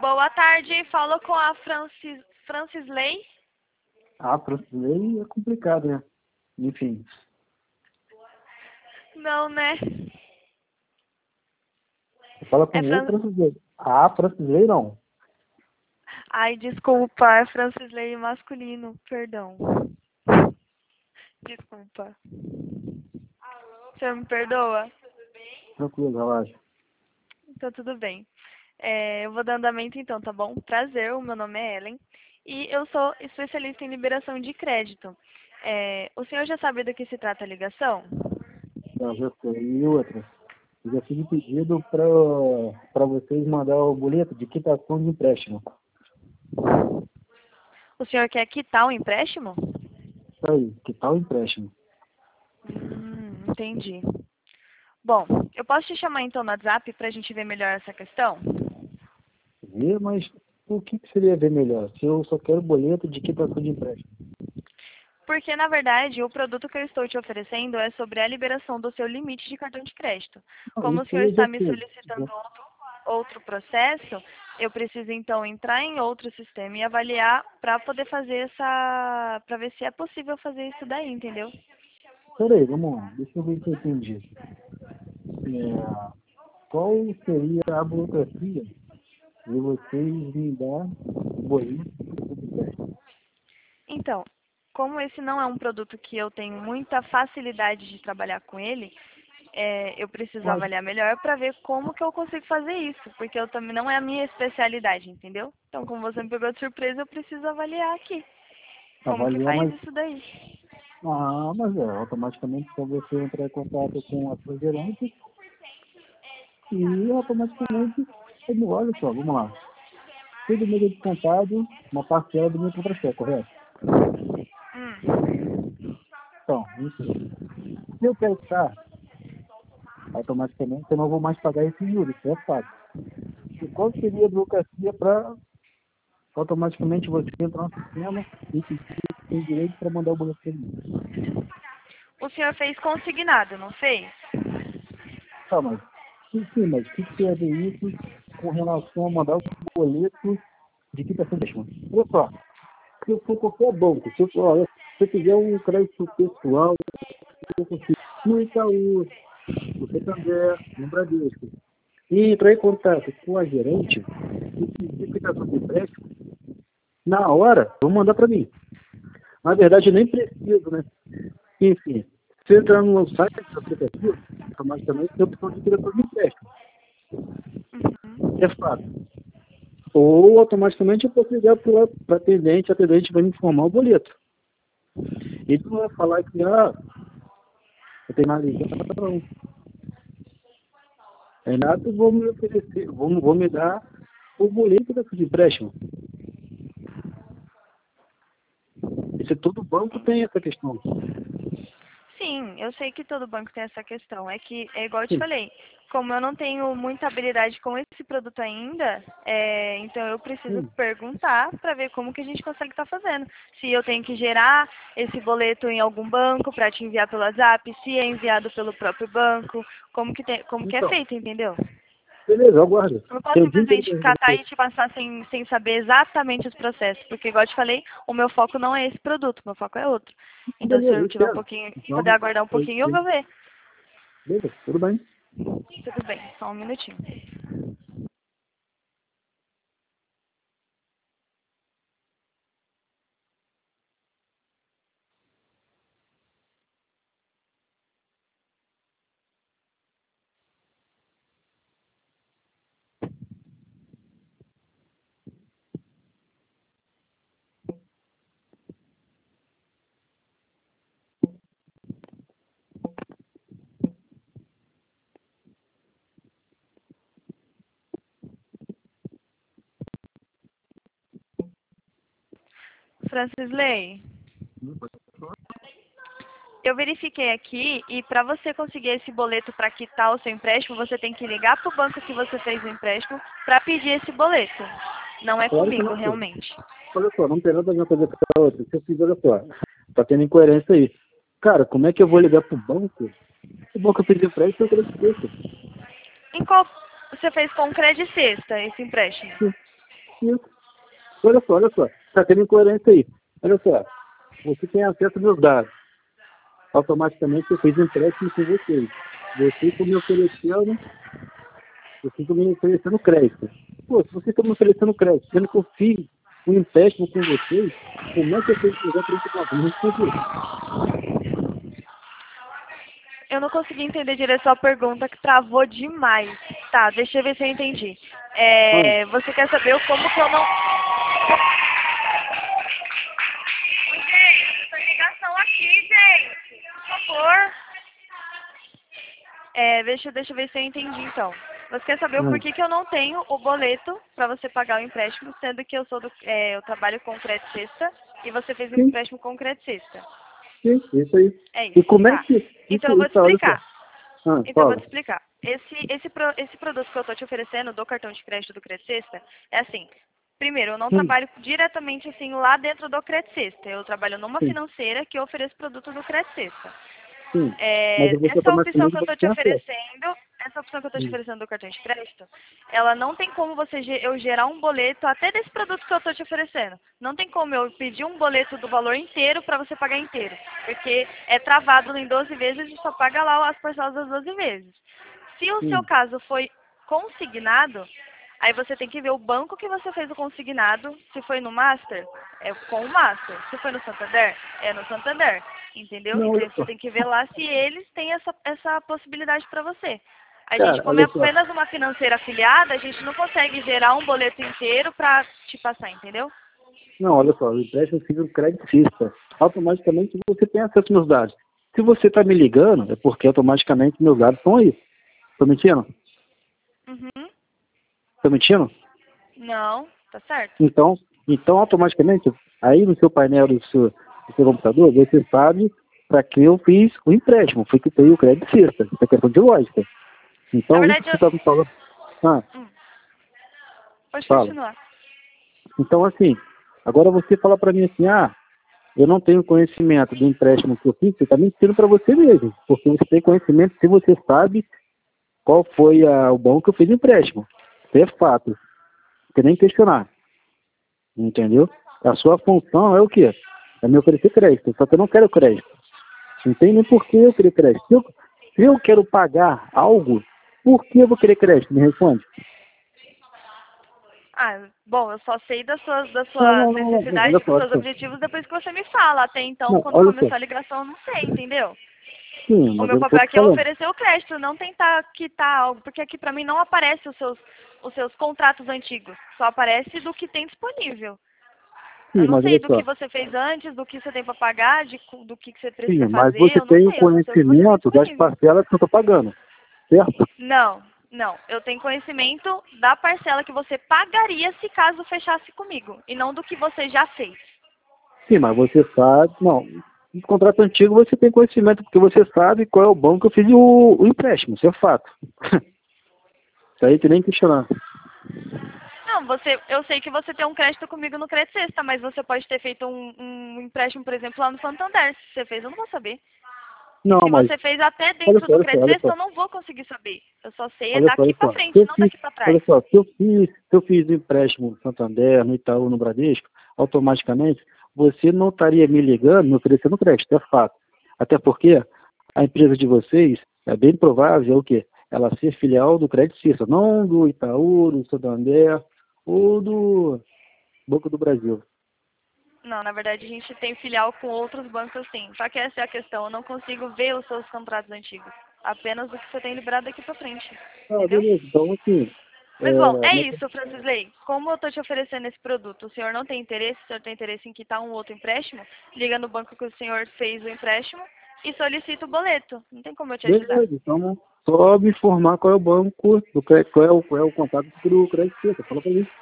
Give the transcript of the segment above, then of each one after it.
Boa tarde, falo com a Francisley. Ah, Francisley é complicado, né? Enfim. Não, né? Fala com É o Francisley. Ah, Francisley não. Ai, desculpa, é Francisley masculino, perdão. Desculpa. Você me perdoa? Tranquilo, relaxa. Então tudo bem. Eu vou dar andamento então, tá bom? Prazer, o meu nome é Ellen e eu sou especialista em liberação de crédito. O senhor já sabe do que se trata a ligação? Já sei. E outra, eu já fiz um pedido para vocês mandar o boleto de quitação de empréstimo. O senhor quer quitar o empréstimo? Isso aí, quitar o empréstimo. Entendi. Bom, eu posso te chamar então no WhatsApp para a gente ver melhor essa questão? Vê, mas o que seria ver melhor? Se eu só quero boleto de quitação de empréstimo. Porque, na verdade, o produto que eu estou te oferecendo é sobre a liberação do seu limite de cartão de crédito. Como o Isso senhor aí eu está já me sei. solicitando outro processo, eu preciso então entrar em outro sistema e avaliar para poder fazer para ver se é possível fazer isso daí, entendeu? Peraí, vamos lá. Deixa eu ver se eu entendi. Qual seria a burocracia de vocês me dar o boleto de empréstimo? Então, como esse não é um produto que eu tenho muita facilidade de trabalhar com ele, eu preciso Mas avaliar melhor para ver como que eu consigo fazer isso, porque eu também não é a minha especialidade, entendeu? Então, como você me pegou de surpresa, eu preciso avaliar aqui como que avaliar, faz mas isso daí. automaticamente só você entrar em contato com a sua gerente e automaticamente, olha só, vamos lá. Todo mês é descontado uma parcela do meu contra-cheque, correto? Hum. Então, enfim. Se eu quero estar, automaticamente eu não vou mais pagar esse juros, isso é fato. E qual seria a burocracia para automaticamente você entrar no sistema e pedir que tem direito para mandar o boleto para mim? O senhor fez consignado, não fez? Tá, mas, sim, mas o que tem a ver isso com relação a mandar o boleto de quitação de chão? Olha só, se eu for qualquer banco, se eu quiser um crédito pessoal, eu consigo no Itaú, no Santander, no Bradesco, e entrar em contato com a gerente e pedir quitação de empréstimo, na hora, vão mandar para mim. Na verdade, eu nem preciso, né? Enfim, se eu entrar no site do aplicativo, automaticamente tem a opção de quitação de empréstimo. É fato. Ou automaticamente eu posso ligar para o atendente, a atendente vai me informar o boleto. Ele não vai falar que, eu tenho nada a ligar, não. Renato, vou me oferecer, vou me dar o boleto de empréstimo. Esse todo banco tem essa questão. Sim, eu sei que todo banco tem essa questão. É que, é igual eu te Sim. falei, como eu não tenho muita habilidade com esse produto ainda, então eu preciso Sim. perguntar para ver como que a gente consegue estar fazendo. Se eu tenho que gerar esse boleto em algum banco para te enviar pelo WhatsApp, se é enviado pelo próprio banco, como que é Então, feito, entendeu? beleza, eu aguardo. Eu não posso Tem o dia inteiro simplesmente para catar resolver. e te passar sem saber exatamente os processos, porque, igual eu te falei, o meu foco não é esse produto, o meu foco é outro. Então, se Beleza, eu eu tiver um espero. pouquinho, puder Então, aguardar um pouquinho, eu vou ver. beleza, tudo bem. Tudo bem, só um minutinho. Francisley, eu verifiquei aqui e para você conseguir esse boleto para quitar o seu empréstimo, você tem que ligar para o banco que você fez o empréstimo para pedir esse boleto. Não é Claro que comigo, não, pô. realmente. Olha só, não tem nada a ver uma coisa com a outra. Se eu fiz, olha só, tá tendo incoerência aí. Cara, como é que eu vou ligar pro banco? O banco eu pedi empréstimo, eu quero que Em qual você fez com Credit Sexta esse empréstimo? Isso. Olha só. Tá tendo incoerência aí. Olha só. Você tem acesso aos meus dados. Automaticamente eu fiz empréstimo com vocês. Vocês estão me oferecendo, vocês estão me oferecendo crédito. Pô, se vocês estão me oferecendo crédito, sendo que eu fiz um empréstimo com vocês, como é que eu tenho que fazer para isso? Não entendi. Eu não consegui entender direito a sua pergunta, que travou demais. Tá, deixa eu ver se eu entendi. Você quer saber como que eu não... Gente, essa ligação aqui, gente. Por favor. Deixa eu ver se eu entendi, então. Você quer saber o porquê que eu não tenho o boleto para você pagar o empréstimo, sendo que eu trabalho com crédito sexta e você fez um empréstimo com crédito sexta. Sim, isso aí. É isso. E como tá. é que... Então eu vou te explicar. Então eu vou Fala. te explicar. Esse produto que eu estou te oferecendo do cartão de crédito do Crédito Sexta é assim. Primeiro, eu não trabalho diretamente assim lá dentro do Crédito Sexta. Eu trabalho numa financeira que oferece produto do Crédito Sexta. Sim. Mas você Essa opção que eu vai estou te oferecendo, do cartão de crédito, ela não tem como eu gerar um boleto até desse produto que eu estou te oferecendo. Não tem como eu pedir um boleto do valor inteiro para você pagar inteiro, porque é travado em 12 vezes e só paga lá as parcelas das 12 vezes. Se o seu caso foi consignado, aí você tem que ver o banco que você fez o consignado. Se foi no Master, é com o Master. Se foi no Santander, é no Santander. Entendeu? Não, Então você tem que ver lá se eles têm essa possibilidade para você. A cara, gente, como é olha só. apenas uma financeira afiliada, a gente não consegue gerar um boleto inteiro para te passar, entendeu? Não, olha só, o empréstimo fica um crédito. Automaticamente você tem acesso aos meus dados. Se você está me ligando, é porque automaticamente meus dados estão aí. Estou mentindo? Uhum. Estou mentindo? Não, tá certo. Então, automaticamente, aí no seu painel do seu computador, você sabe para que eu fiz o empréstimo. Foi que eu tenho o crédito sexta. Isso é questão de lógica. Na Então, isso verdade, que você está me falando. Pode Fala. continuar. Então, assim, agora você fala para mim assim, eu não tenho conhecimento do empréstimo que eu fiz, você está mentindo para você mesmo. Porque você tem conhecimento se você sabe qual foi o banco que eu fiz o empréstimo. Isso é fato. Não tem nem questionar. Entendeu? A sua função é o quê? É me oferecer crédito. Só que eu não quero crédito. Não tem nem por que eu querer crédito. Se eu quero pagar algo, por que eu vou querer crédito? Me responde. Bom, eu só sei das suas Não, necessidades, olha dos só, seus objetivos depois que você me fala. Até então, não, quando olha só. começou a ligação, eu não sei, entendeu? Sim, O mas meu eu estou papel te aqui é falando. oferecer o crédito, não tentar quitar algo, porque aqui pra mim não aparece os seus contratos antigos, só aparece do que tem disponível. Sim, Eu não mas sei olha do só. que você fez antes, do que você tem pra pagar, do que você Sim, precisa mas fazer, você eu não tem o sei, eu só sei o que você tem conhecimento das disponível. parcelas que eu estou pagando, certo? Não, eu tenho conhecimento da parcela que você pagaria se caso fechasse comigo, e não do que você já fez. Sim, mas você sabe. Não, no contrato antigo você tem conhecimento, porque você sabe qual é o banco que eu fiz o empréstimo, isso é fato. Isso aí tem nem que questionar. Não, eu sei que você tem um crédito comigo no Crédito Sexta, mas você pode ter feito um empréstimo, por exemplo, lá no Santander. Se você fez, eu não vou saber. E Não, se mas você fez até olha dentro só, do olha só, Crédito olha Sexta, só. eu não vou conseguir saber. Eu só sei Olha só, daqui olha pra só. frente, não daqui pra trás. Olha só, se eu fiz o empréstimo no Santander, no Itaú, automaticamente, você não estaria me ligando, me oferecendo crédito, é fato. Até porque a empresa de vocês, é bem provável, é o quê? Ela ser filial do Crédito Suisse, não do Itaú, do Santander ou do Banco do Brasil. Não, na verdade a gente tem filial com outros bancos sim. Só que essa é a questão, eu não consigo ver os seus contratos antigos. Apenas o que você tem liberado daqui pra frente. Entendeu? Beleza. Então, assim, Mas bom, é mas, isso, Francisley. Como eu estou te oferecendo esse produto, o senhor não tem interesse, o senhor tem interesse em quitar um outro empréstimo, liga no banco que o senhor fez o empréstimo e solicita o boleto. Não tem como eu te ajudar. beleza, então só me informar qual é o banco, qual é o contato do Crédito Suisse. Fala pra mim.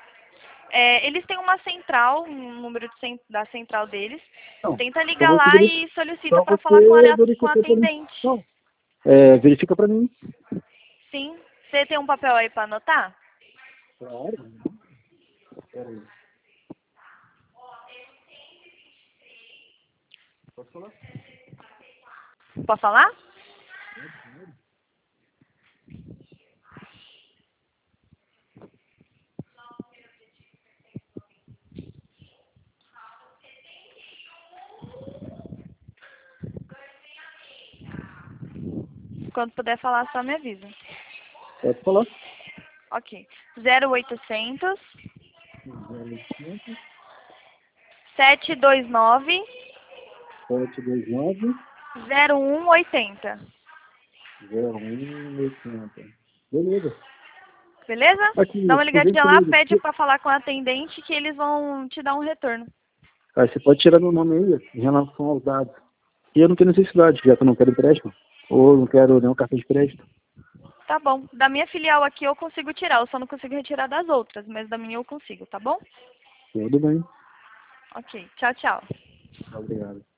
Eles têm uma central, um número da central deles. Não, Tenta só ligar você, lá e solicita para falar você com a verifica pra mim. atendente. Não, verifica pra mim. Sim. Você tem um papel aí para anotar? Claro. Peraí. Pode falar? Pode falar? Quando puder falar, só me avisa. Pode falar. Ok. 0800 0800 729 729 0180. 0180. Beleza. Beleza? Aqui, Dá uma por ligadinha lá, gentileza. pede pra falar com a atendente que eles vão te dar um retorno. Aí você pode tirar meu nome aí em relação aos dados. E eu não tenho necessidade, já que eu não quero empréstimo. Ou não quero nenhum cartão de crédito. Tá bom. Da minha filial aqui eu consigo tirar, eu só não consigo retirar das outras, mas da minha eu consigo, tá bom? Tudo bem. Ok. Tchau, tchau. Obrigado.